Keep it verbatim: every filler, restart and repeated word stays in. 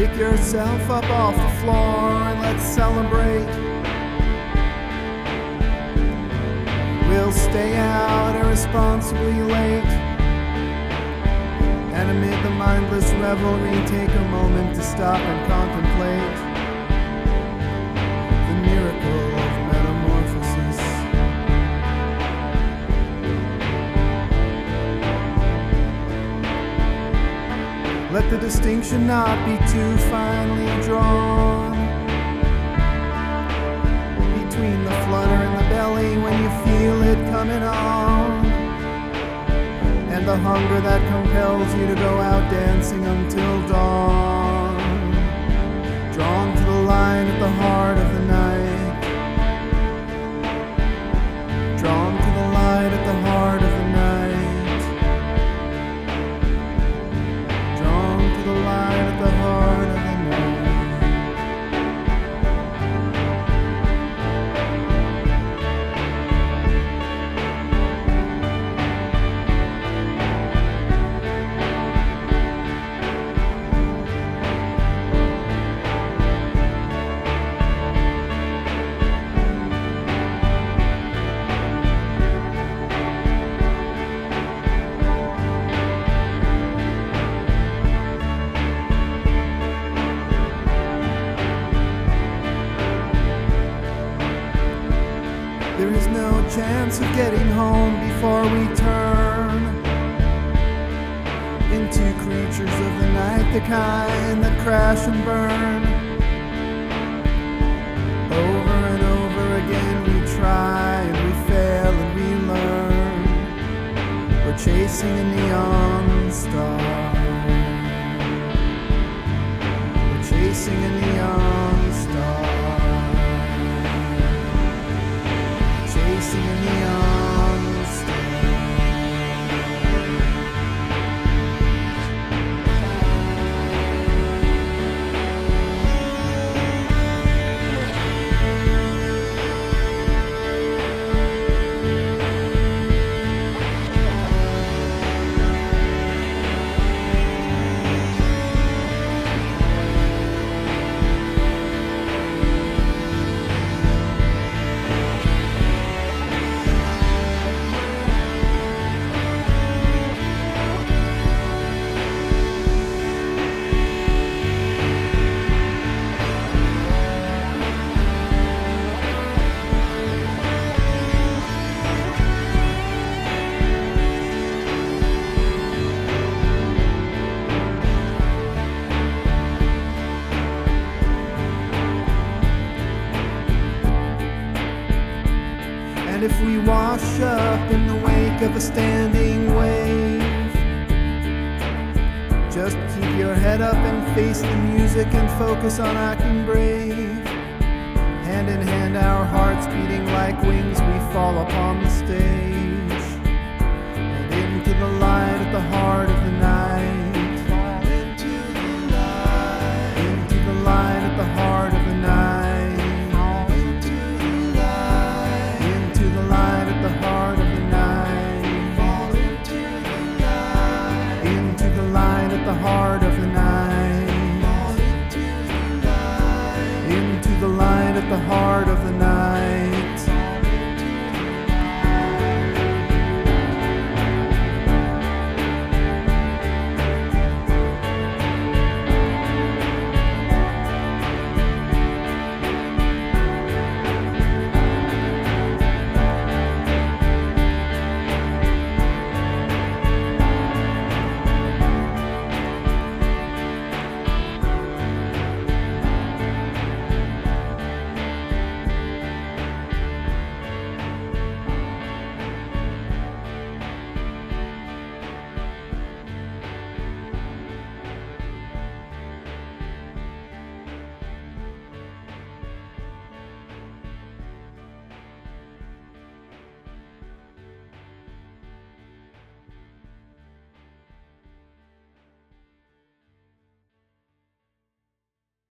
Pick yourself up off the floor and let's celebrate. We'll stay out irresponsibly late, and amid the mindless revelry, take a moment to stop and contemplate the miracle of metamorphosis. Let the distinction not be too finely drawn between the flutter in the belly when you feel it coming on, and the hunger that compels you to go out dancing until dawn, drawn to the line at the heart of the night, drawn to the light at the heart of the night, drawn to the light at the heart of the night. There is no chance of getting home before we turn into creatures of the night, the kind that crash and burn. Over and over again we try and we fail and we learn. We're chasing a neon star. We're chasing a neon star. Chasing a neon star. And if we wash up in the wake of a standing wave, just keep your head up and face the music and focus on acting brave. Hand in hand, our hearts beating like wings, we fall upon the stage and into the light at the heart of the night.